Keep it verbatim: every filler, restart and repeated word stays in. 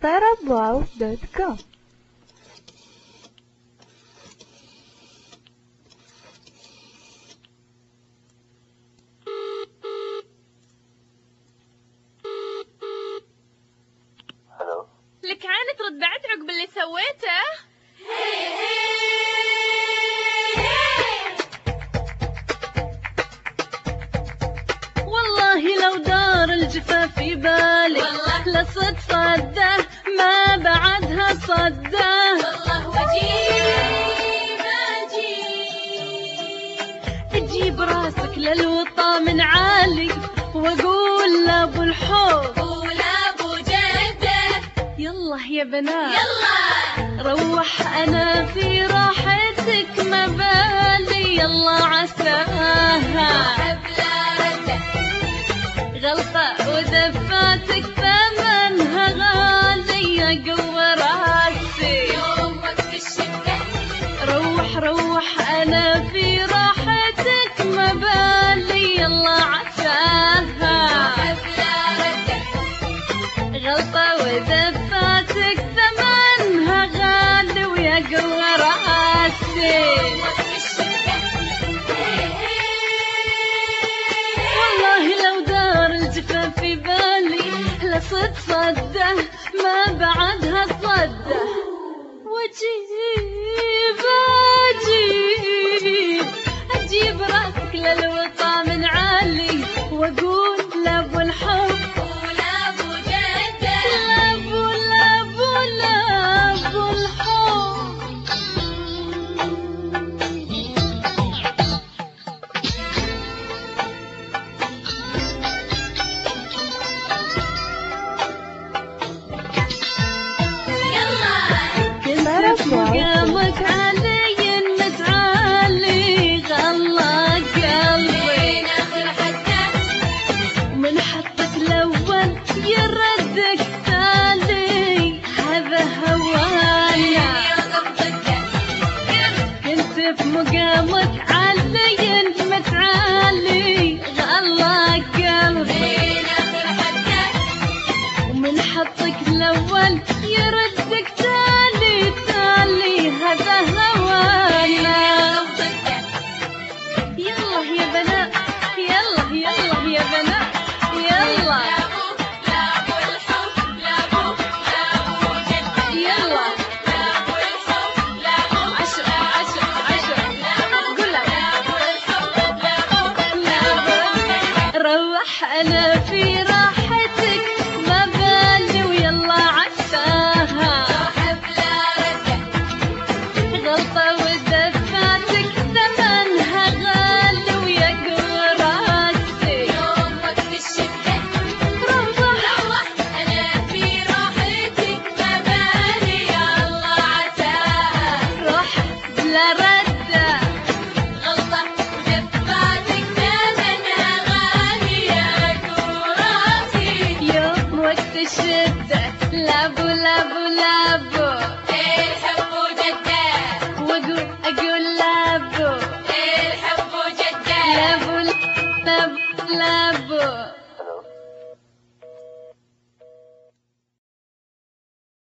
طرب واو دوت كوم. لك عين ترد بعد عقب اللي سويته. والله لو دار الجفا في بالي لصد صده ما بعدها صده. والله وجيب اجيب اجيب راسك للوطا من عالي واقول لابو الحوض يلا يا بنات يلا روح انا في راحتك ما بالي يلا عساها غلطة ودفاتك ثمنها غالي يا قوة راسي يومك في الشبكة. روح روح انا في راحتك ما بالي يلا عساها غلطة ودفاتك ثمنها غالي ويا قوة راسي. والله لو دار الجفا في بالي لصد صده ما بعدها صده. واجيب اجيب اجيب راسك للوطا من عالي واقول لابو الحب مقامك علي متعالي غلا قلبي من حطك الاول يردك تالي هذا هوانا. كنت في مقامك علي متعالي غلا قلبي ومن حطك الاول يردك تالي تالي هذا هوانا. يلا يا بنات يلا يلا يا بنات يلا يلا عشر عشر عشر قولها روح انا